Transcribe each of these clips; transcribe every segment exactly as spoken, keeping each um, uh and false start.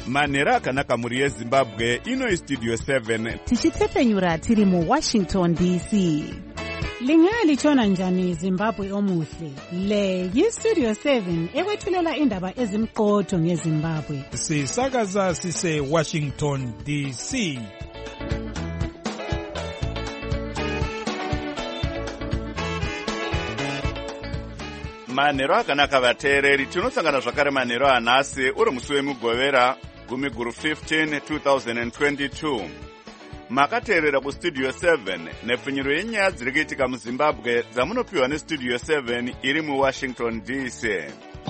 manhero akanaka mhuri yezimbabwe. Ino istudio seven tichitsepenyura tiri muwashington D C. Lingalitshona njani Zimbabwe omuhle? Le yistudio seven ekwethulela indaba ezimqotho ngeZimbabwe. Sisakaza sise Washington D C. manhero akanaka vateereri, tinosangana zvakare manhero anhasi uri musi wemugovera gumi guru fifteen two thousand twenty-two. Makateerera kustudio seven nepfunyiro yenyaya dziri kuitika muzimbabwe dzamunopiwa nestudio seven iri muwashington D C.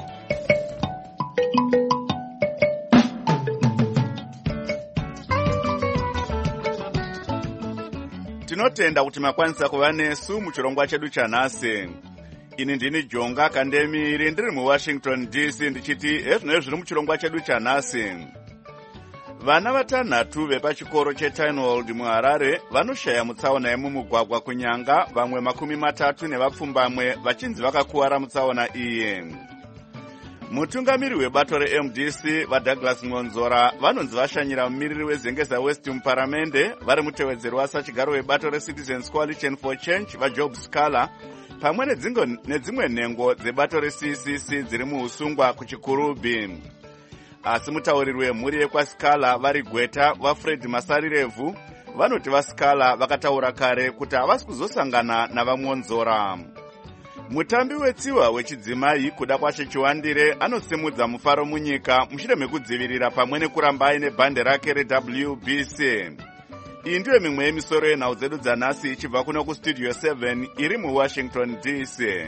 Tinotenda kuti makwanisa kuva nesu muchirongwa chedu chanhasi. Ini ndini Jonga Kandemiri ndiri muwashington D C ndichiti ezvino zviri muchirongwa chedu chanhasi. Vana vatanhatu vepachikoro cheTynwald muHarare vanoshaya mutsaona yemumugwagwa kunyanga, vamwe makumi matatu nevapfumbamwe vachinzi vakakuwara mutsaona iyi. Mutungamiri webato reM D C vaDouglas Ngonzora vanonzi vashanyira mumiriri weZengeza West muparamende vari mutevedzeri wasachigaro webato reCitizens Coalition for Change vaJob Scala pamwe nedzimwe nhengo dzebato reC C C dziri muusungwa kuchikurubhi. Asi mutauriri wemhuri yekwaScala vari Gweta vaFred Masarirevhu vanoti vaScala vakataura kare kuti havasi kuzosangana navaMonzora. Mutambi wetsiwa wechidzimai kuda kwacho Chiwandire anosimudza mufaro munyika mushure mekudzivirira pamwe nekuramba aine bhande rake reW B C. Iyi ndiyo mimwe yemisoro yenhau dzedu dzanhasi ichibva kuno kustudio seven iri muwashington D C.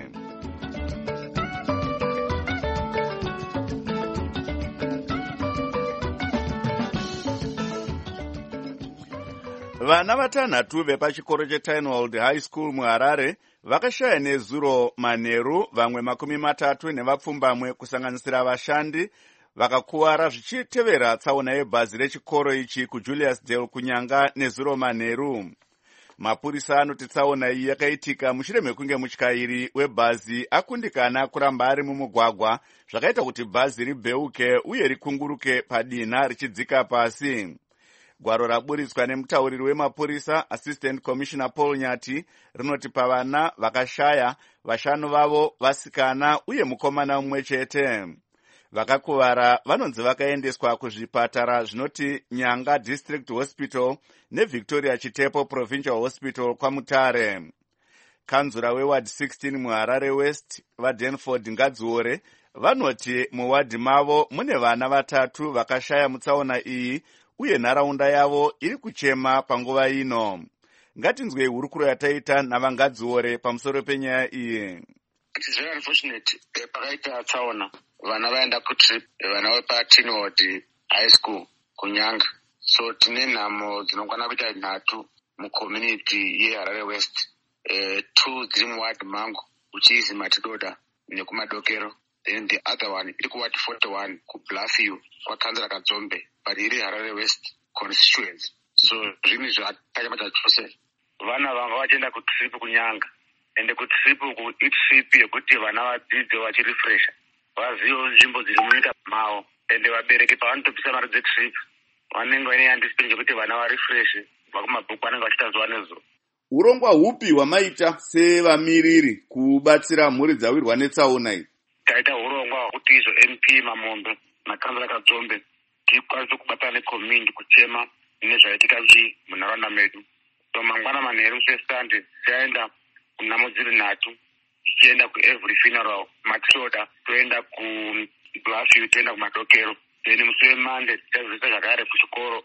Vana vatanhatu vepachikoro cheTynwald High School muHarare vakashaya nezuro manheru, vamwe makumi matatu nevapfumbamwe kusanganisira vashandi vakakuwara zvichitevera tsaona yebhazi rechikoro ichi kuJulius Dale kunyanga nezuro manheru. Mapurisa anoti tsaona iyi yakaitika mushure mekunge mutyairi webhazi akundikana kuramba ari mumugwagwa zvakaita kuti bhazi ribheuke uye rikunguruke padina richidzika pasi. Gwaro raburitswa nemutauriri wemapurisa Assistant Commissioner Paul Nyati rinoti pavana vakashaya vashanu vavo vasikana uye mukomana mumwe chete. Vakakuvara vanonzi vakaendeswa kuzvipatara zvinoti Nyanga District Hospital neVictoria Chitepo Provincial Hospital kwaMutare. Kanzura weward sixteen muHarare West vaDenford Ngadziore vanoti muwadhi mavo mune vana vatatu vakashaya mutsaona iyi uye nharaunda yavo iri kuchema panguva ino. Ngatinzwei hurukuro yataita navangadziore pamusoro penyaya iyi. It is very unfortunate. Pakaita tsaona vana vaenda kutrip vana vepaTynwald High School kunyanga. So tine nhamo dzinokwana kuita nhatu mucommunity yeHarare West. Uh, two dziri muward mangu uchizi Matidoda nekumadokero. Then the other one iri kuward forty-one kuBluffview kwakanzira Kadzombe, but iri Harare West constituency. So zvinhu zvatanyamata chose vana vanga vachienda kutrip kunyanga, ende kutrip ku itrip yekuti vana vadzidze vachirefresha vazivewo nzvimbo dziri munyika mavo, ende vabereki pavanotopisa mari dzetrip vanenge vaine anticipation yekuti vana varefreshe vakumabhuku vanenge vachiita zuva nezuva. Urongwa hupi hwamaita sevamiriri kubatsira mhuri dzawirwa netsaona iyi? Taita urongwa hwakuti izvo M P Mamombe nakanzira Kadzombe tikwanise kubatana necommunity kuchema nezvaitika munharaunda medu. So mangwana manheru seSunday tichaenda kunhamo dziri nhatu, tichienda kuEvery Funeral Matilda, toenda kuBluffview, toenda kumadokero. Then musi weMonday tichazivisa zvakare kuchikoro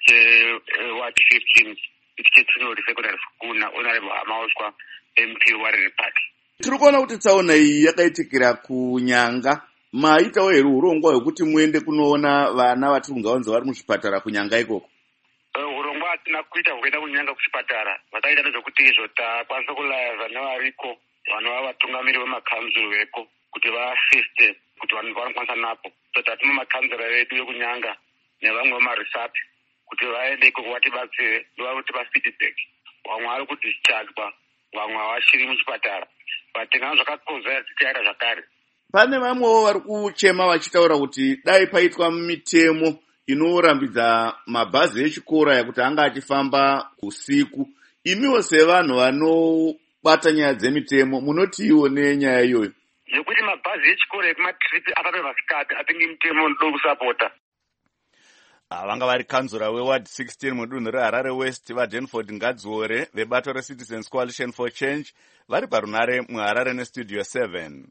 cheward fifteen ichi cheTynwald Secondary School naHonorable Hamauswa M P Wariri Park. Tiri kuona kuti tsaona iyi yakaitikira kunyanga. Maitawo here urongwa hwekuti muende kunoona vana vatiri kungavanzi vari muzvipatara kunyanga ikoko? Urongwa hatina kuita hwekuenda kunyanga kuchipatara. Vataita nezvekuti izvo takwanisa kuliaisa nevariko vanova vatungamiri vemakanzuro veko kuti vaasiste kuti vanhu vanokwanisa napo. So tatuma makanzura vedu vekunyanga nevamwe vemaresapi kuti vaende ikoko vatibatsire ndovati vafeedback. Vamwe vari kudischargwa, vamwe havachiri muchipatara. Vatingana zvakakoza tichaita zvakare. Pane vamwewo vari kuchema vachitaura kuti dai paitwa mitemo inorambidza mabhazi echikora yekuti anga achifamba usiku. Imiwo sevanhu vanobata nyaya dzemitemo munotiiwo nenyaya iyoyo? Yekuti mabhazi echikora ekumatripi akape vasikati atingi mitemo ndodo kusapota. Vanga vari kanzura weward sixteen mudunhu reHarare West vaDenford Ngadziore vebato reCitizens Coalition for Change vari parunare muHarare nestudio seven.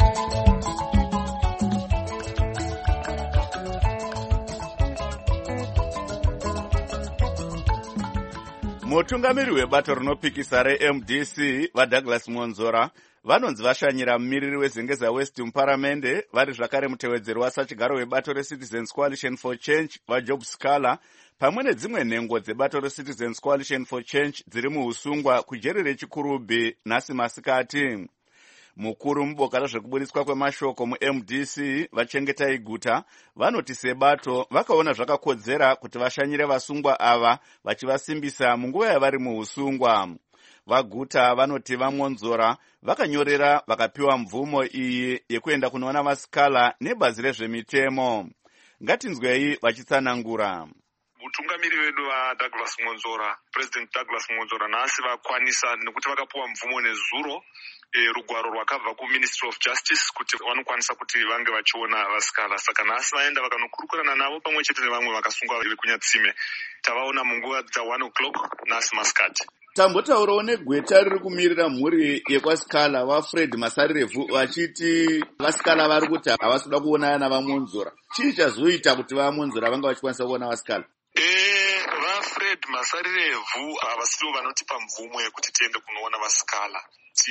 Mutungamiri webato rinopikisa reM D C vaDouglas Monzora vanonzi vashanyira mumiriri weZengeza West muparamende vari zvakare mutevedzeri wasachigaro webato reCitizens Coalition for Change vaJob Scala pamwe nedzimwe nhengo dzebato reCitizens Coalition for Change dziri muusungwa kujeri reChikurubi nhasi masikati. Mukuru muboka rezvekuburitswa kwemashoko muM D C vachengetai guta vanoti sebato vakaona zvakakodzera kuti vashanyire vasungwa ava vachivasimbisa munguva yavari muusungwa. Vaguta vanoti vaMonzora vakanyorera vakapiwa mvumo iyi yekuenda kunoona vasikala nebazi rezvemitemo. Ngatinzwei vachitsanangura. Mutungamiri wedu vaDouglas Monzora, President Douglas Monzora nhasi vakwanisa nekuti vakapiwa mvumo nezuro e, rugwaro rwakabva kuMinistry of Justice kuti vanokwanisa kuti vange vachiona vasikala. Saka nhasi vaenda vakanokurukurana navo pamwe chete nevamwe vakasungwa vekuNyatsime. Tavaona munguva dza one o'clock nhasi masikati. Tambotaurawo negweta riri kumirira mhuri yekwasikala vaFred Masarirevu vachiti vasikala vari kuti havasi kuda kuonana navaMonzora. Chii chazoita kuti vaMonzora vanga vachikwanisa kuona vasikala? Eh, vaFred Masarirevu havasiwo vanotipa mvumo yekuti tiende kunoona vasikala.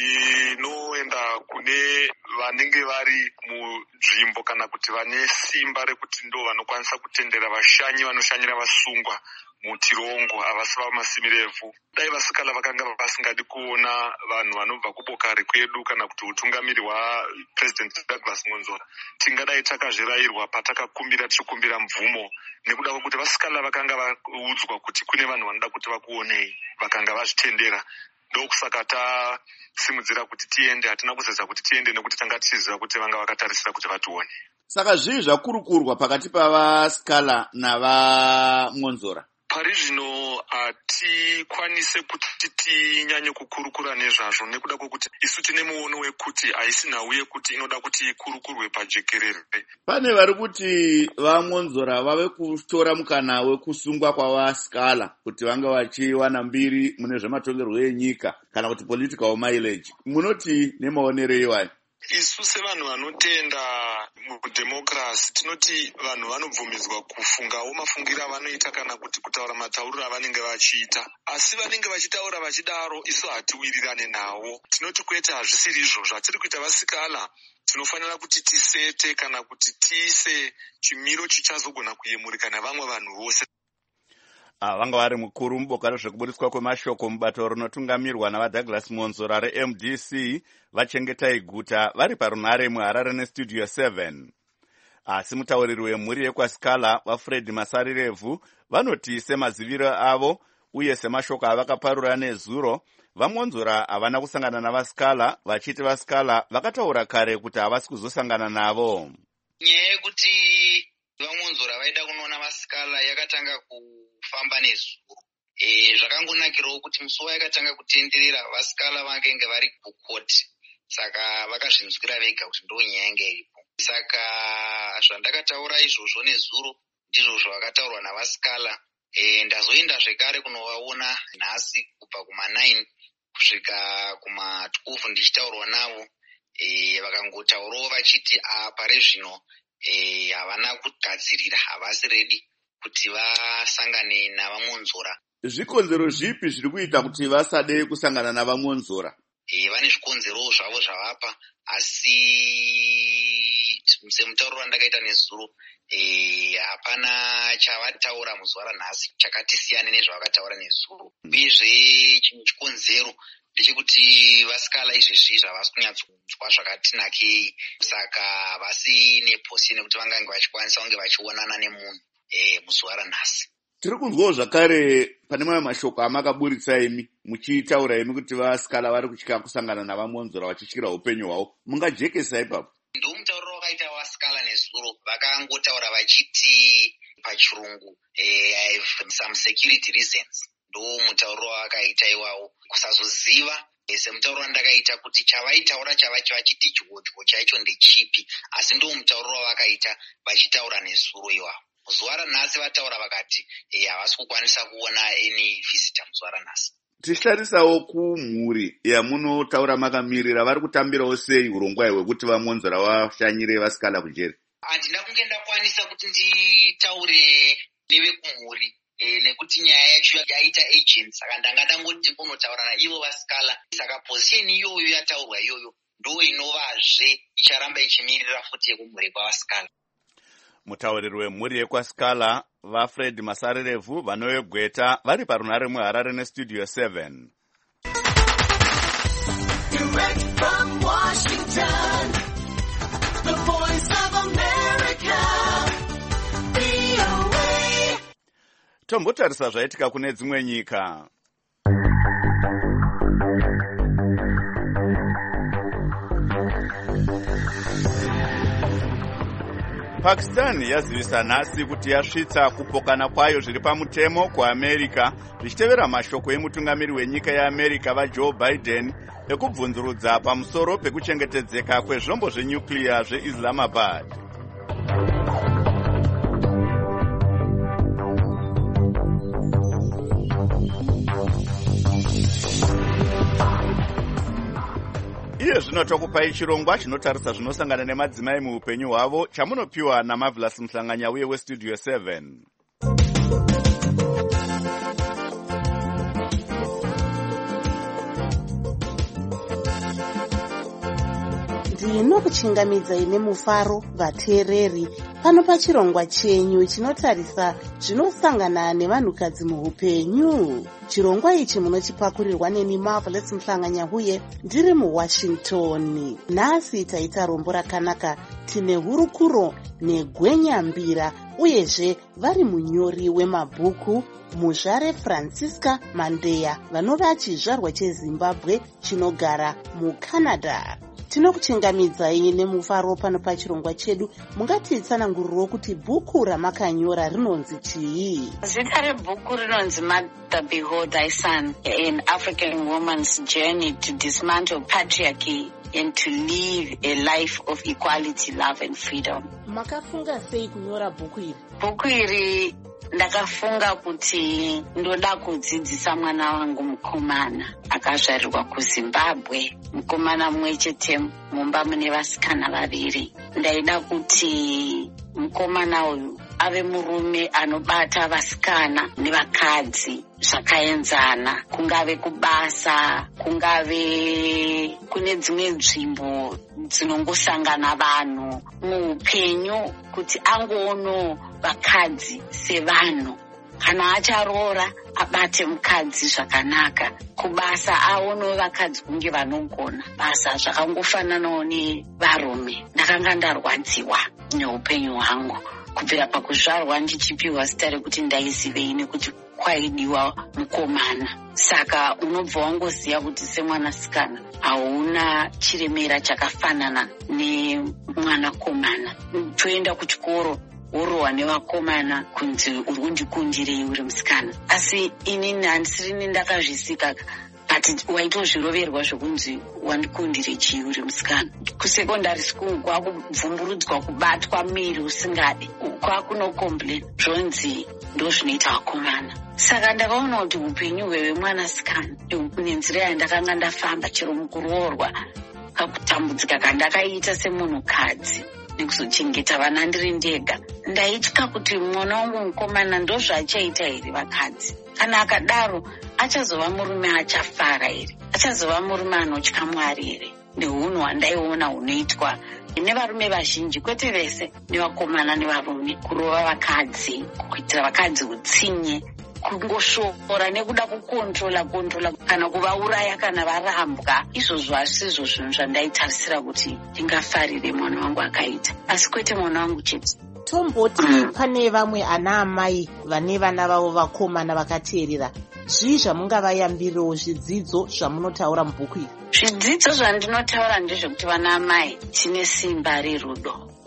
Tinoenda kune vanenge vari munzvimbo kana kuti vane simba rekuti ndo vanokwanisa kutendera vashanyi vanoshanyira vasungwa mutirongo havasi vaMasimirevu. Dai vasikala vakanga vasingadi kuona vanhu vanobva kuboka rekwedu kana kuti utungamiri hwaPresident Douglas Monzora, tingadai takazvirayirwa patakakumbira tichikumbira mvumo nekuda kwekuti vasikala vakanga vaudzwa kuti kune vanhu vanoda kuti vakuonei, vakanga vazvitendera. Ndokusaka tasimudzira kuti tiende, hatina kuzeza kuti tiende nekuti tanga tichiziva kuti vanga vakatarisira kuti vatione. Saka zvii zvakurukurwa pakati pavasikala navaMonzora? Pari zvino hatikwanise kuti tinyanye kukurukura nezvazvo nekuda kwekuti isu tine muono wekuti haisi nhau yekuti inoda kuti ikurukurwe pajekerere. Pane vari kuti vaMonzora vave kutora mukana wekusungwa kwavasikala kuti vanga vachiwana mbiri mune zvematongerwo enyika kana kuti political mileage. Munoti nemaonero iwayo? Isu sevanhu vanotenda mudhemokirasi tinoti vanhu vanobvumidzwa kufungawo mafungiro avanoita kana kuti kutaura matauriro avanenge vachiita, asi vanenge vachitaura vachidaro isu hatiwirirane nawo. Tinoti kwete, hazvisiri izvo zvatiri kuita vasikala. Tinofanira kuti tisete kana kuti tiise chimiro chichazogona kuyemurika navamwe vanhu vose. Vanga vari mukuru muboka rezvekuburitswa kwemashoko mubato rinotungamirwa navaDouglas Monzora reM D C vachengetai guta vari parunare muHarare nestudio seven. Asi mutauriri wemhuri yekwasikala vaFred Masarirevu vanoti semaziviro avo uye semashoko avakaparura nezuro, vaMonzora havana kusangana navasikala vachiti vasikala vakataura kare kuti havasi kuzosangana navo. Nyaya yekuti vaMonzora vaida kunoona vasikala yakatanga kufamba nezuro. E, zvakangonakirawo kuti musi wayakatanga kutenderera vasikala vakenge vari kukoti, saka vakazvinzwira vega kuti ndo nyaya yanga iripo. Saka zvandakataura izvozvo nezuro ndizvo zvavakataurwa navasikala. E, ndazoenda zvekare kunovaona nhasi kubva kuma nine kusvika kuma twelve ndichitaurwa navo. E, vakangotaurawo vachiti pari zvino e, havana kugadzirira, havasi redi kuti vasangane navaMonzora. Zvikonzero zvipi zviri kuita kuti vasade kusangana navaMonzora? E, vane zvikonzero zvavo zvavapa, asi semutauro wandakaita nezuro e, hapana chavataura muzuva ranhasi chakati siyane nezvavakataura nezuro. Uyezve chimwe chikonzero ndechekuti vasikala izvezvi zvavasi kunyatsokunzwa zvakati nakei, saka vasi neposi nekuti vangange vachikwanisa kunge vachionana nemunhu e, muzuva ranhasi. Tiri kunzwawo zvakare pane mamwe mashoko amakaburitsa imi muchitaura imi kuti vasikala vari kutya kusangana navaMonzora vachityira upenyu hwavo. Mungajekesa ipapo? Ndo mutauriro wakaita vasikala nezuro, vakangotaura vachiti pachirungu eh, I have some security reasons. Ndo mutauro wakaita iwawo kusazoziva semutauro wandakaita kuti chavaitaura chava vachiti chigodyo chaicho ndechipi, asi ndo mutauro wavakaita vachitaura nezuro iwavo. Zuva ranhasi vataura vakati havasi kukwanisa kuona any visitor muzuva ranhasi. Tichitarisawo kumhuri yamunotaura makamirira, vari kutambirawo sei urongwa hwekuti vamonzora vashanyire vasikala kujeri? Handina kunge ndakwanisa kuti nditaure nevekumhuri E, nekuti nyaya yacho yaita agent, saka ndanga ndangoti kunotaura naivo vasikala. Saka position iyoyo yataurwa iyoyo ndo inovazve icharamba ichimirira futi yekumhuri kwavasikala. Mutauriri wemhuri yekwasikala vaFred Masarirevu vanoyegweta vari parunhare muHarare nestudio seven. Direct from Washington, the voice of America. Tombotarisa zvaitika kune dzimwe nyika. Pakistan yazivisa nhasi kuti yasvitsa kupokana kwayo zviri pamutemo kuAmerica zvichitevera mashoko emutungamiri wenyika yeAmerica vaJoe Biden ekubvunzurudza pamusoro pekuchengetedzeka kwezvombo zvenyuclear zveIslamabad. Iye zvino tokupai chirongwa chinotarisa zvinosangana nemadzimai muupenyu hwavo chamunopiwa naMarvelous Mhlanganya uye westudio seven. ndinokuchingamidzai nemufaro vateereri pano pachirongwa chenyu chinotarisa zvinosangana nevanhukadzi muupenyu. Chirongwa ichi munochipakurirwa neni Marvelous Mhlanganya uye ndiri muWashington. Nhasi taita rombo rakanaka, tine hurukuro negwenyambira uyezve vari munyori wemabhuku muzvare Francisca Mandeya vanova chizvarwa cheZimbabwe chinogara muCanada. Tinokuchingamidzai nemufaro pano pachirongwa chedu. Mungatitsananguriro kuti bhuku ramakanyora rinonzi chii? Zita rebhuku rinonzi Mother Behold Thy Son, an African woman's journey to dismantle patriarchy and to live a life of equality, love and freedom. Makafunga sei kunyora bhuku iri? Bhuku iri ndakafunga kuti ndoda kudzidzisa mwana wangu mukomana akazvarirwa kuZimbabwe, mukomana mumwe chete mumba mune vasikana vaviri. Ndaida kuti mukomana uyu ave murume anobata vasikana nevakadzi zvakaenzana, kungave kubasa, kungave kune dzimwe nzvimbo dzinongosangana vanhu muupenyu, kuti angoono vakadzi sevanhu. Kana acharoora abate mukadzi zvakanaka, kubasa aono vakadzi kunge vanogona basa zvakangofananawo nevarume. Ndakanga ndarwadziwa neupenyu hwangu kubvira pakuzvarwa ndichipiwa zita rekuti ndaizivei nekuti kwaidiwa mukomana. Saka unobva wangoziva kuti semwanasikana hauna chiremera chakafanana nemwanakomana. Toenda kuchikoro worohwa nevakomana kunzi uri kundikundirei uri musikana, asi inini handisiri ndakazvisika but waitozviroverwa zvokunzi wandikundire chii uri musikana. Kusekondari school kwakubvumburudzwa kubatwa miri usingadi, kwakunokomplain zvonzi ndo zvinoita vakomana. Saka ndakaona kuti upenyu hwevemwanasikana nenzira yandakanga ndafamba chero mukuroorwa kakutambudzika kandakaita semunhukadzi nekuzochengeta vana ndiri ndega, ndaitya kuti mwana wangu mukomana ndo zvachaita here vakadzi. Kana akadaro achazova murume achafara here, achazova murume anotya Mwari here. Nehunhu hwandaiona hunoitwa nevarume vazhinji, kwete vese, nevakomana nevarume, kurova vakadzi, kuitira vakadzi utsinye, kungosvora nekuda kukontrola kontrola kana kuvauraya kana varambwa. Izvozvo hazvisizvo zvinhu zvandaitarisira kuti ndingafarire mwana wangu akaita, asi kwete mwana wangu chete. Tomboti mm. pane vamwe ana amai vane vana vavo vakomana vakateerera, zvii zvamungavayambirirewo zvidzidzo zvamunotaura mubhuku iri? Zvidzidzo zvandinotaura ndezvekuti vana amai tine simba rerudo.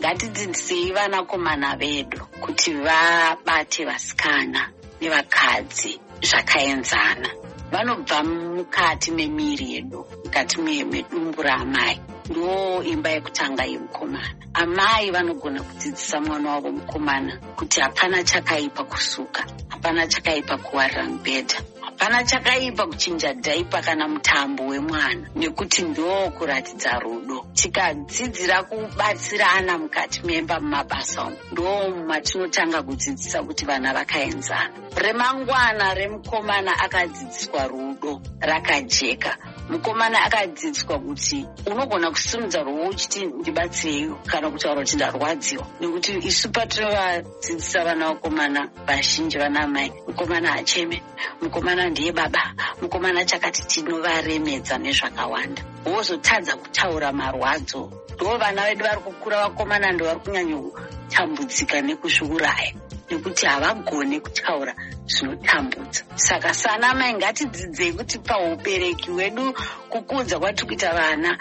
ngatidzidzisei vanakomana vedu kuti vabate vasikana nevakadzi zvakaenzana. Vanobva mukati memiri yedu, mukati medumbu raamai. Ndo imba yekutanga yemukomana. Amai vanogona kudzidzisa mwana wavo mukomana kuti hapana chakaipa kusuka, hapana chakaipa kuwarira mubhedha, hapana chakaipa kuchinja dhaipa kana mutambo wemwana, nekuti ndo kuratidza rudo. Tikadzidzira kubatsirana mukati memba mumabasa umu, ndo matinotanga kudzidzisa kuti vana vakaenzana. Remangwana remukomana akadzidziswa rudo rakajeka. Mukomana akadzidziswa kuti unogona kusimudza ruoko uchiti ndibatsirei kana kutaura kuti ndarwadziwa, nekuti isu patinovadzidzisa vana vakomana vazhinji vana mai, mukomana hacheme, mukomana ndiye baba, mukomana chakati, tinovaremedza nezvakawanda. Wozotadza kutaura marwadzo. Ndo vana vedu vari kukura vakomana ndo vari kunyanya kutambudzika nekuzviuraya, nekuti havagone kutaura zvinotambudza. Saka sana mai ngatidzidzei kuti paubereki hwedu kukudza kwatiri kuita vana,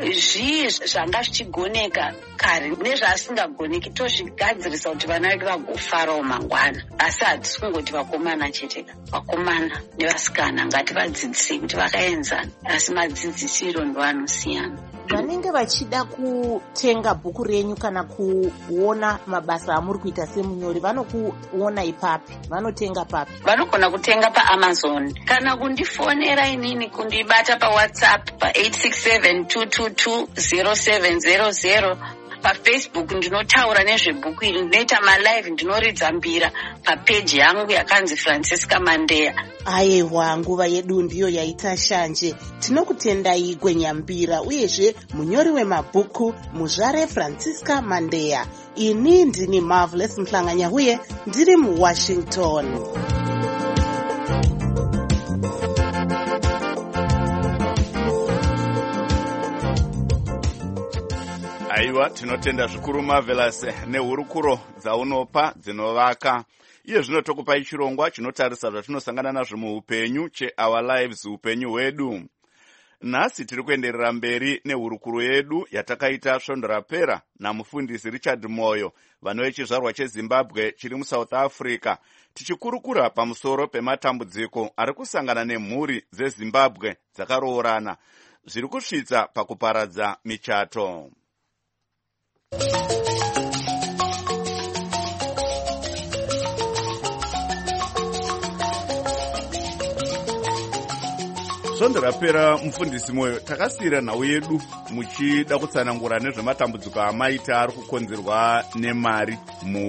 zvii zvanga zvichigoneka kare nezvaasingagoneki tozvigadzirisa kuti vana vedu vagofarawo mangwana. Asi hadzisi kungoti vakomana cheteka, vakomana nevasikana ngativadzidzisei kuti vakaenzana, asi madzidzisiro ndo anosiyana. Vanenge vachida kutenga bhuku renyu kana kuona mabasa amuri kuita semunyori, vanokuona ipapi? Vanotenga papi? Vanogona kutenga paAmazon kana kundifonera inini kundibata paWhatsApp pa eight six seven two two two zero seven zero zero. PaFacebook ndinotaura nezvebhuku iri, ndinoita malive, ndinoridza mbira papeji yangu yakanzi Francisca Mandeya. Aiwa, nguva yedu ndiyo yaita shanje. Tinokutendai Gwenyambira, uyezve munyori wemabhuku muzvare Francisca Mandeya. Ini ndini Marvelous Mhlanganya, uye ndiri muWashington. Aiwa, tinotenda zvikuru Marvelous nehurukuro dzaunopa dzinovaka. Iye zvino tokupai chirongwa chinotarisa zvatinosangana nazvo muupenyu cheOur Lives, upenyu hwedu. Nhasi tiri kuenderera mberi nehurukuro yedu yatakaita svondo rapera namufundisi Richard Moyo, vano vechizvarwa cheZimbabwe chiri muSouth Africa, tichikurukura pamusoro pematambudziko ari kusangana nemhuri dzeZimbabwe dzakaroorana zviri kusvitsa pakuparadza michato. Svondo rapera mufundisi Moyo, takasira nhau yedu muchida kutsanangura nezvematambudziko amaita ari kukonzerwa nemari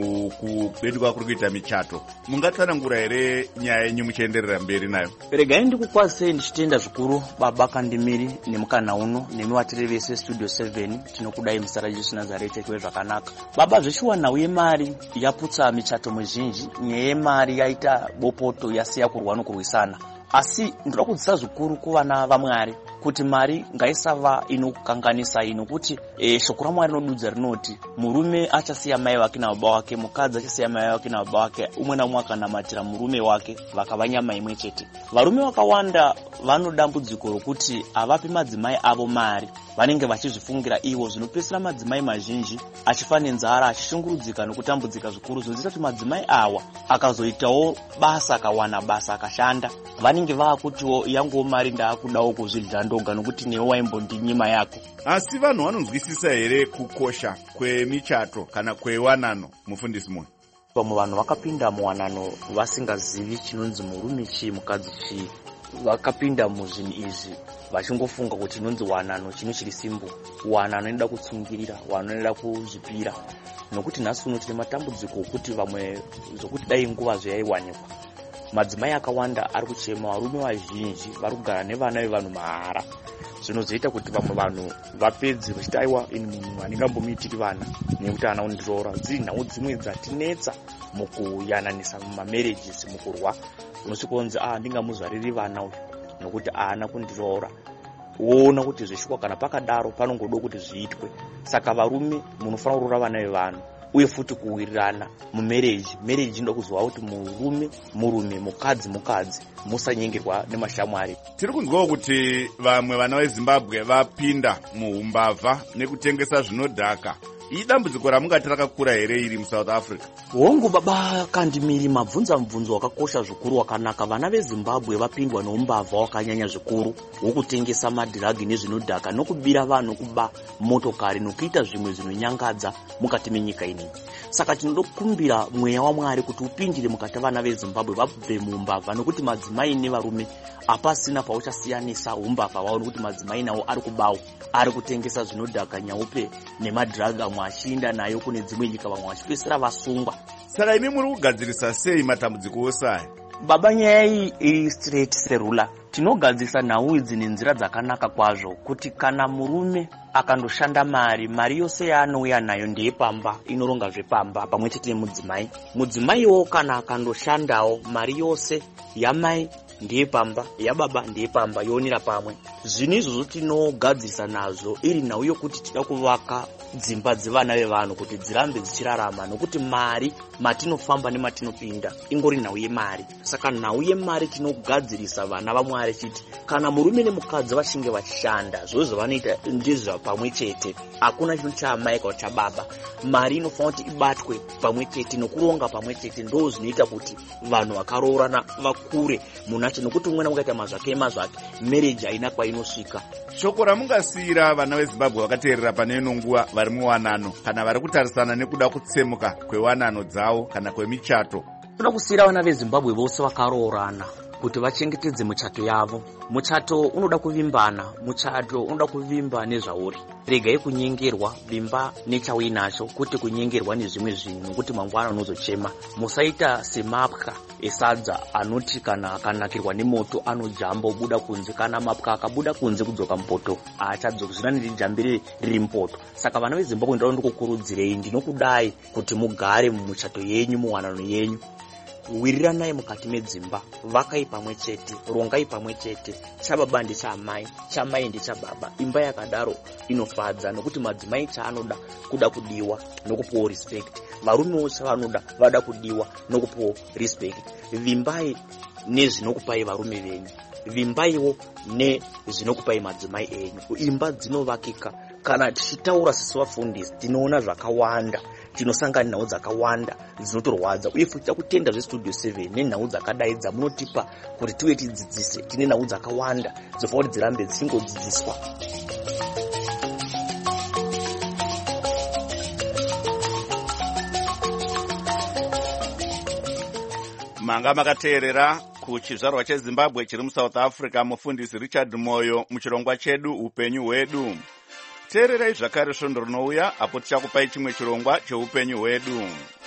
mukubeduka kuri kuita michato. Mungatsanangura here nyaya yenyu muchienderera mberi nayo? Regai ndikukwazisei ndichitenda zvikuru baba Kandimiri nemukana uno nemi watiri vese Studio seven. Tinokudai muzita raJesu Nazareti kuve zvakanaka. Baba, zveshuwa nhau yemari yaputsa michato mizhinji. Nyaya yemari yaita bopoto yasiya kurwa nokurwisana. Asi ndoda kudzisa zvikuru kuvana vaMwari kuti mari ngaisava inokanganisa ino, kuti e, shoko raMwari rinodudza rinoti murume achasiya mai wake nababa wake, mukadzi achasiya mai wake nababa wake, umwe naumwe akanamatira murume wake, vakava nyama imwe chete. Varume vakawanda vanodambudziko rokuti avapi madzimai avo mari, vanenge vachizvifungira ivo, zvinopesera madzimai mazhinji achifa nenzara, achishungurudzika nokutambudzika zvikuru, zvinoita kuti madzimai awa akazoitawo basa, akawana basa, akashanda, vanenge vaakutiwo yanguwo mari ndaakudawo kuzvidya ndoga, nokuti newe waimbondinyima yako. Asi vanhu vanonzwisisa here kukosha kwemichato kana kwewanano, mufundisi Moyo? Vamwe vanhu vakapinda muwanano vasingazivi chinonzi murume chii, mukadzi chii. Vakapinda muzvinhu izvi vachingofunga kuti inonzi wanano chino chiri simbo, wanano inoda kutsungirira, wanano inoda kuzvipira. Nokuti nhasi uno tine matambudziko okuti vamwe zvokuti dai nguva zvayaiwanikwa, madzimai akawanda ari kuchema, varume vazhinji vari kugara nevana vevanhu mahara. Zvinozoita kuti vamwe vanhu vapedze vachiti aiwa ini munhu handingambomuitiri vana nekuti haana kundiroora. Dziri nhau dzimwe dzatinetsa mukuyananisa mumamarriages, mukurwa. Unosvika kunzi ah handingamuzvariri vana uyu nokuti haana kundiroora. Woona kuti zveshuwa kana pakadaro panongoda kuti zviitwe. Saka varume munofanira kuroora vana vevanhu, uye futi kuwirirana mumarriage. Marriage inoda kuzova kuti murume murume, mukadzi mukadzi, musanyengerwa nemashamwari. Tiri kunzwawo kuti vamwe vana veZimbabwe vapinda muumbavha nekutengesa zvinodhaka idambudziko ramungati rakakura here iri muSouth Africa? Hongu baba Kandimiri, mabvunza mubvunzo wakakosha zvikuru wakanaka. Vana veZimbabwe vapindwa neumbavha wakanyanya zvikuru wokutengesa madhiragi nezvinodhaka nokubira vanhu kuba motokari nokuita zvimwe zvinonyangadza mukati menyika ino. Saka tinokumbira mweya waMwari kuti upindire mukati vana veZimbabwe vabve muumbavha, nokuti madzimai nevarume apasina pauchasiyanisa umbavha wavo, nokuti madzimai nawo ari kubawo, ari kutengesa zvinodhaka nyaupe nemadhiragi, amwe achinda nayo kune dzimwe nyika, vamwe vachipesera vasungwa. Saka imi muri kugadzirisa sei matambudziko osaya? Baba, nyaya iyi iri straight serula. Tinogadzirisa nhau idzi nenzira dzakanaka kwazvo, kuti kana murume akandoshanda mari, mari yose yaanouya nayo ndeyepamba, inoronga zvepamba pamwe chete nemudzimai. Mudzimaiwo kana akandoshandawo, mari yose yamai ndeyepamba, yababa ndeyepamba, yoonera pamwe. Zvinhu izvozvo tinogadzirisa nazvo iri nhau yokuti tida kuvaka dzimba dzevana vevanhu kuti dzirambe dzichirarama, nokuti mari matinofamba nematinopinda ingori nhau yemari. Saka nhau yemari tinogadzirisa vana vaMwari chiti kana murume nemukadzi vachinge vachishanda, zvozvo vanoita ndizvo pamwe chete, hakuna chinhu chaamai kana chababa. Mari inofanira kuti ibatwe pamwe chete nokuronga pamwe chete, ndo zvinoita kuti vanhu vakaroorana vakure munacho, nokuti umwe naumwe akaita mazvake mazvake, marriage haina kwainosvika. Shoko ramungasiyira vana veZimbabwe vakateerera pane ino nguva vari muwanano kana vari kutarisana nekuda kutsemuka kwewanano dzavo kana kwemichato? Toda kusiyira vana veZimbabwe vose vakaroorana kuti vachengetedze muchato yavo. Muchato unoda kuvimbana, muchato unoda kuvimba nezvauri. Regai kunyengerwa, vimba nechauyinacho, kuti kunyengerwa nezvimwe zvinhu, nokuti mangwana unozochema. Musaita semapwa esadza anoti kana akanakirwa nemoto anojamba obuda kunze, kana mapwa akabuda kunze kudzoka mupoto achadzokera nejambire riri mupoto. Saka vana veZimbabwe ndaro ndikukurudzirei, ndinokudai kuti mugare mumuchato yenyu, muwanano yenyu. Wiriranai mukati medzimba, vakai pamwe chete, rongai pamwe chete, chababa ndechamai, chamai ndechababa. Imba yakadaro inofadza, nokuti madzimai chaanoda kuda kudiwa nokupuwa respect, varumewo chavanoda vada kudiwa nokupuwa respect. Vimbai nezvinokupai varume venyu, vimbaiwo nezvinokupai madzimai enyu. Imba dzinovakika. Kana tichitaura sisi vafundisi tinoona zvakawanda, tinosangana nhau dzakawanda dzinotorwadza, uye futi takutenda zvestudio seven nenhau dzakadai dzamunotipa kuti tiwe tidzidzise. Tine nhau dzakawanda dzofanira kuti dzirambe dzichingodzidziswa. Manga makateerera kuchizvarwa cheZimbabwe chiri muSouth Africa, mufundisi Richard Moyo muchirongwa chedu upenyu hwedu. Teererai zvakare svondo rinouya apo tichakupai chimwe chirongwa cheupenyu hwedu.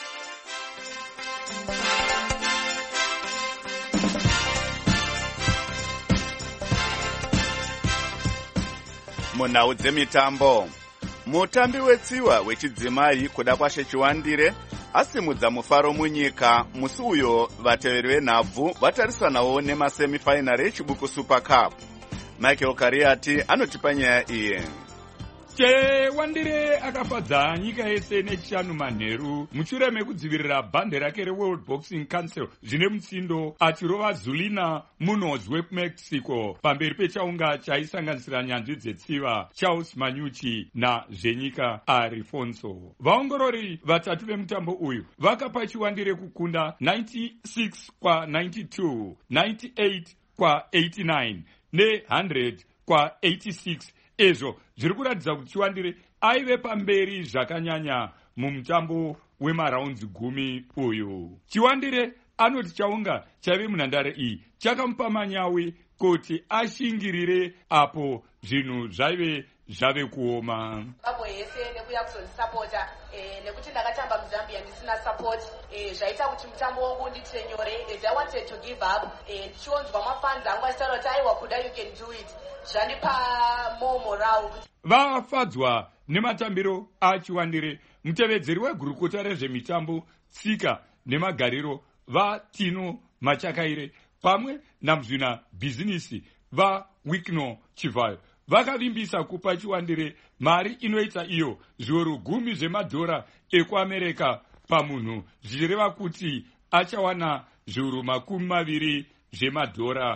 Munhau dzemitambo, mutambi wetsiwa wechidzimai kuda kwashe Chiwandire asimudza mufaro munyika musi uyo vateveri venhabvu vatarisanawo nemasemifinari echibuku Super Cup. Michael Kariati anotipa nyaya iyi. Chiwandire akafadza nyika yese nechishanu manheru mushure mekudzivirira bhande rake reWorld Boxing Council zvine mutsindo, achirova Zulina Munoz weMexico pamberi pechaunga chaisanganisira nyanzvi dzetsiva Charles Manyuchi nazvenyika Arifonso. Vaongorori vatatu vemutambo uyu vakapa Chiwandire kukunda ninety-six kwa ninety-two, ninety-eight kwa eighty-nine ne one hundred kwa eighty-six. Ezvo zviri kuratidza kuti Chiwandire aive pamberi zvakanyanya mumutambo wemaraunzi gumi uyu. Chiwandire anoti chaunga chaive munhandare iyi chakamupa manyawi kuti ashingirire apo zvinhu zvaive zvave kuoma. Zimbabwe yese nekuya kuzondisapota nekuti ndakatamba muZambia ndisina support zvaita kuti mutambo wangu ndiitire nyore. As I wanted to give up, ndichionzwa mafans angu achitaura kuti aiwa kuda you can do it, zvandipa more morale. Vafadzwa nematambiro aChiwandire, mutevedzeri wegurukota rezvemitambo, tsika nemagariro vaTino Machakaire pamwe namuzvina bhizinisi vaWikno Chivayo vakavimbisa kupa Chiwandire mari inoita iyo zviuru gumi zvemadhora ekuAmerika pamunhu, zvichireva kuti achawana zviuru makumi maviri zvemadhora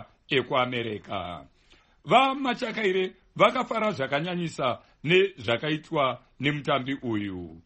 ekuAmerika. VaMachakaire vakafara zvakanyanyisa nezvakaitwa nemutambi uyu.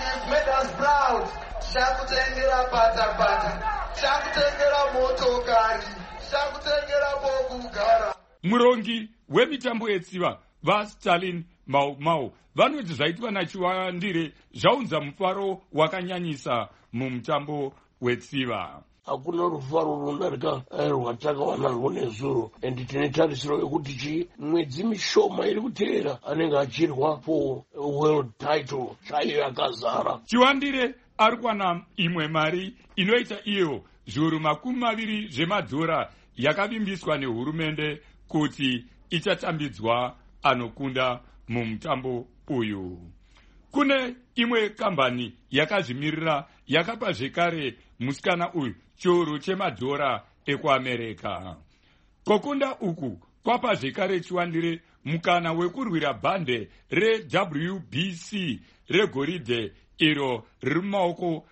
Chakutengera patapata, chakutengera motokari, chakutengera pokugara. Murongi wemitambo yetsiva vaStalin Mau Mau vanoti zvaitwa naChiwandire zvaunza mufaro wakanyanyisa mumutambo wetsiva. Hakuna rufaro runodarika rwatakawana rwone zuro, and tine tarisiro yekuti chi mwedzi mishoma iri kuteera anenge achirwa for world title chaiyo yakazara. Chiwandire ari kuwana imwe mari inoita iyo zviuru makumi maviri zvemadhora yakavimbiswa nehurumende kuti ichatambidzwa anokunda mumutambo uyu. Kune imwe kambani yakazvimirira yakapa zvekare musikana uyu chiuru chemadhora ekuAmerika. Kokunda uku kwapa zvekare Chiwandire mukana wekurwira bhande reW B C regoridhe iro riri mumaoko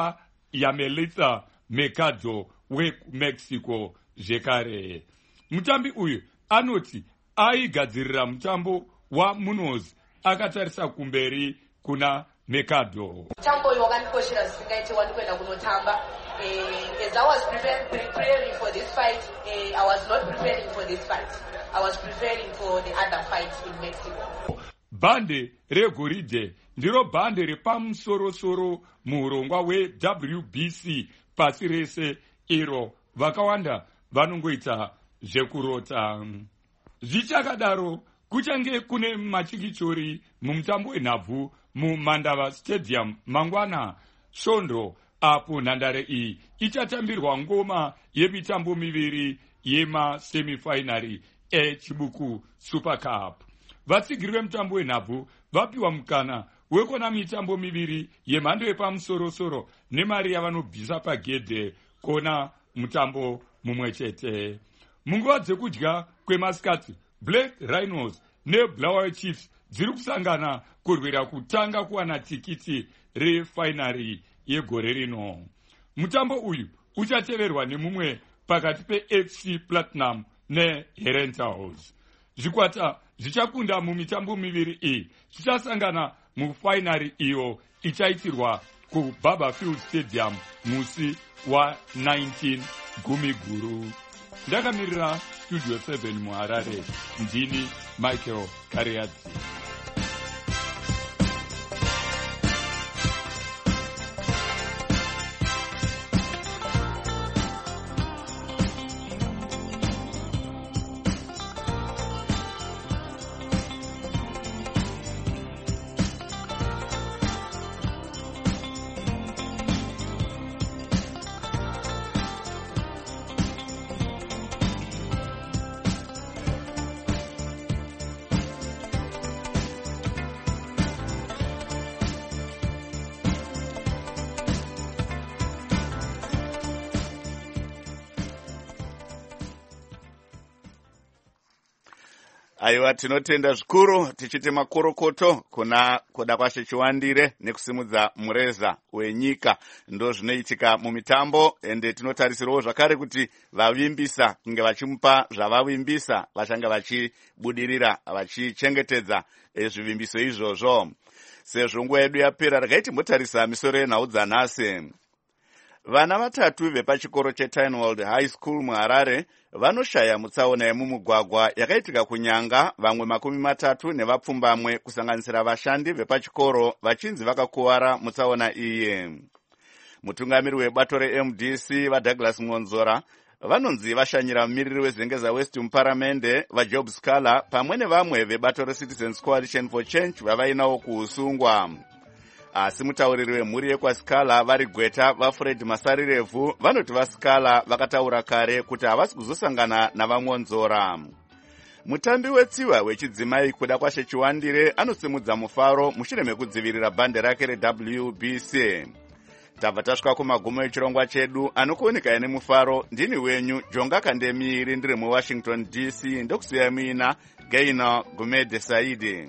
aYamelitha Mercado weMexico zvekare. Mutambi uyu anoti aigadzirira mutambo waMunoz akatarisa kumberi kuna Mercado. Mutambo uyu wakandikoshera zvisingaite wandikwenda kunotamba. Uh, as I was preparing, preparing for this fight, uh, I was not preparing for this fight. I was preparing for the other fight in Mexico. Bhande regoridhe ndiro bhande repamusoro-soro muurongwa weW B C pasi rese iro vakawanda vanongoita zvekurota. Zvichakadaro kuchange kune machikichori mumutambo wenhabvu muMandava Stadium mangwana svondo, apo nhandare iyi ichatambirwa ngoma yemitambo miviri yemasemifinari echibuku Super Cup. Vatsigiri vemutambo wenhabvu vapiwa mukana wekuona mitambo miviri yemhando yepamusoro-soro nemari yavanobvisa pagedhe kuona mutambo mumwe chete. Munguva dzekudya kwemasikati, Black Rhinos neBlaue Chiefs dziri kusangana kurwira kutanga kuwana tikiti refinari yegore rino. Mutambo uyu uchateverwa nemumwe pakati peF C Platinum neHerentals. Zvikwata zvichakunda mumitambo miviri iyi zvichasangana mufinari iyo ichaitirwa kuBarberfield Stadium musi wa19 Gumiguru. Ndakamirira Studio seven muHarare, ndini Michael Kariadzi. Aiwa, tinotenda zvikuru tichiti makorokoto kuna kuda kwashe Chiwandire nekusimudza mureza wenyika ndo zvinoitika mumitambo, ende tinotarisirawo zvakare kuti vavimbisa kunge vachimupa zvavavimbisa vachanga vachibudirira vachichengetedza zvivimbiso izvozvo. Sezvo nguva yedu yapera, regai timbotarisa misoro yenhau dzanhasi. Vana vatatu vepachikoro cheTynwald High School muHarare vanoshaya mutsaona yemumugwagwa yakaitika kunyanga, vamwe makumi matatu nevapfumbamwe kusanganisira vashandi vepachikoro vachinzi vakakuwara mutsaona iyi. Mutungamiri webato reM D C vaDouglas Mwonzora vanonzi vashanyira mumiriri wezengeza West muparamende vaJob Scala pamwe nevamwe vebato reCitizens Coalition for Change vavainawo kuusungwa. Asi mutauriri wemhuri yekwaScala vari Gweta vaFred Masarirevu vanoti vaScala vakataura kare kuti havasi kuzosangana navaMwonzora. Mutambi wetsiva wechidzimai kuda kwashe Chiwandire anosimudza mufaro mushure mekudzivirira bhande rake reW B C. Tabva tasvika kumagumo echirongwa chedu, anokuoneka nemufaro ndini wenyu Jonga Kandemiri, ndiri muWashington D C, ndokusiya mina Gaina Gumede Saidi.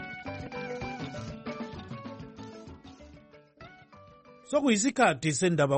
Sokuyisikhathi sendaba